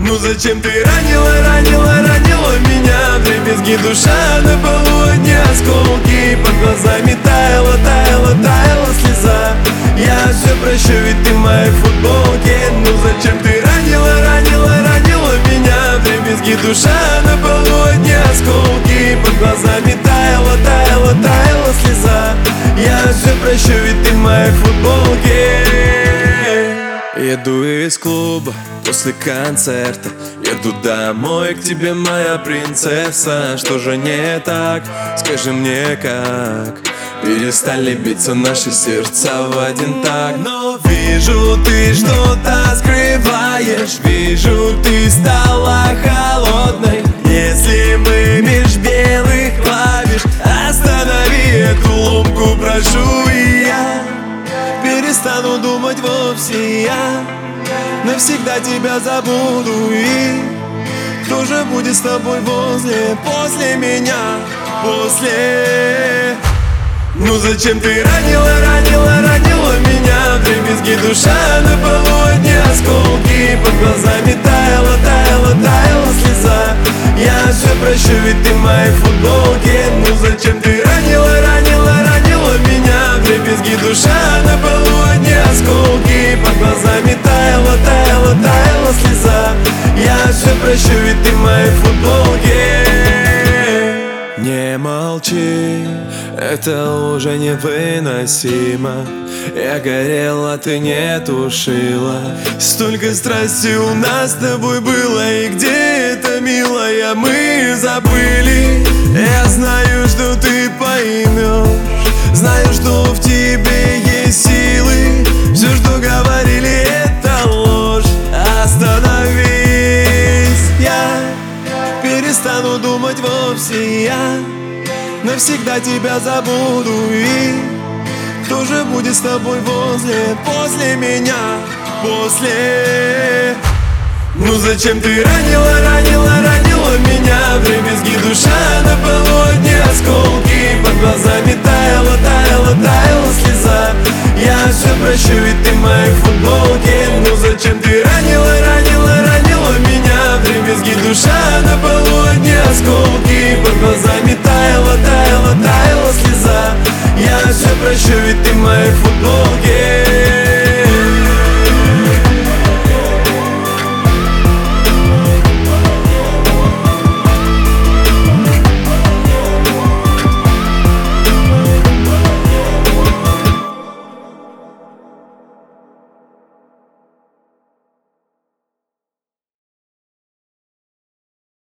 Ну зачем ты ранила меня? Вдребезги душа на полу, одни осколки. Под глазами таяла слеза. Я все прощу, ведь ты в моей футболке. Ну зачем ты ранила меня? Вдребезги душа на полу, одни осколки. Под глазами таяла слеза. Я все прощу, ведь ты в моей футболке. Еду из клуба после концерта, еду домой к тебе, моя принцесса. Что же не так? Скажи мне как. Перестали биться наши сердца в один такт. Но вижу, ты что-то скрываешь. Вижу, ты стала холодной. Если мы меж белых клавиш, останови эту ломку, прошу, и я перестану думать вовсе. Я навсегда тебя забуду. И кто же будет с тобой после меня, после? Ну зачем ты ранила меня? Вдребезги душа на полу, одни осколки. Под глазами таяла слеза. Я все прощу, ведь ты в моей футболке. Ну зачем ты ранила меня? Вдребезги душа на полу, одни осколки. Под глазами таяла слеза. Я все прощу, ведь ты в моей футболке. Не молчи, это уже невыносимо. Я горела, ты не тушила. Столько страсти у нас с тобой было. И где это, милая, мы забыли. Я знаю, что ты поймешь. Знаю, что в тебе есть силы. Все, что говорили, это ложь. Остановись, я перестану думать вовсе. Я навсегда тебя забуду. И кто же будет с тобой после меня, после? Ну зачем ты ранила меня? Вдребезги душа на полу, одни осколки. Под глазами таяла слеза. Я все прощу, ведь ты в моей футболке. Ну зачем ты ранила